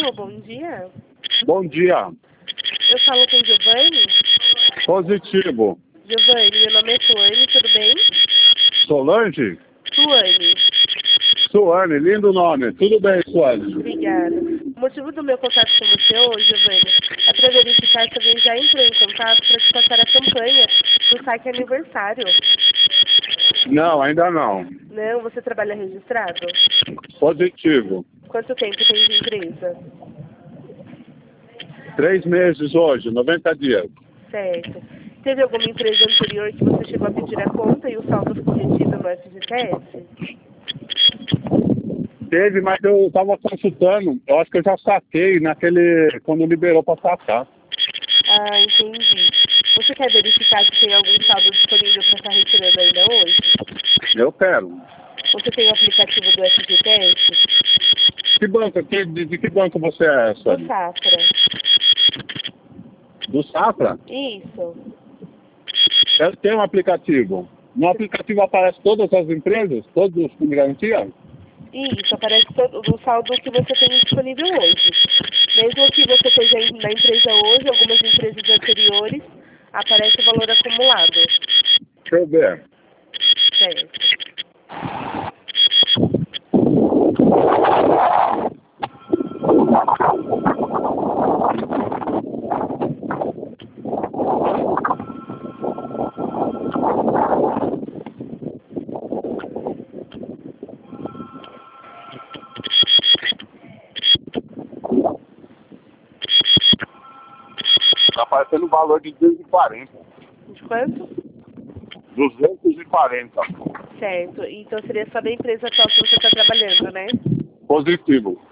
Alô, bom dia. Bom dia. Eu falo com Giovanni. Positivo. Giovanni, meu nome é Suane, tudo bem? Solange? Suane, Suane, lindo nome. Tudo bem, Suane? obrigada. O motivo do meu contato com você hoje, Giovanni, é para verificar se alguém já entrou em contato para te passar a campanha do saque aniversário. Não, ainda não. Não, você trabalha registrado? Positivo. Quanto tempo tem de empresa? 3 meses hoje, 90 dias. Certo. Teve alguma empresa anterior que você chegou a pedir a conta e o saldo ficou retido no FGTS? Teve, mas eu estava consultando. Eu acho que eu já saquei quando liberou para sacar. Ah, entendi. Você quer verificar se tem algum saldo disponível para estar retirando ainda hoje? Eu quero. Você tem o aplicativo do FGTS? Que banco? De que banco você é, Do Suane? Safra. Do Safra? Isso. Eu tenho um aplicativo. No aplicativo aparece todas as empresas, todos os com garantia? Isso, aparece todo o saldo que você tem disponível hoje. Mesmo que você esteja na empresa hoje, algumas empresas anteriores, aparece o valor acumulado. Deixa eu ver. Certo. Está aparecendo o valor de 240. De quanto? 240. Certo. Então seria só da empresa atual que você está trabalhando, né? Positivo.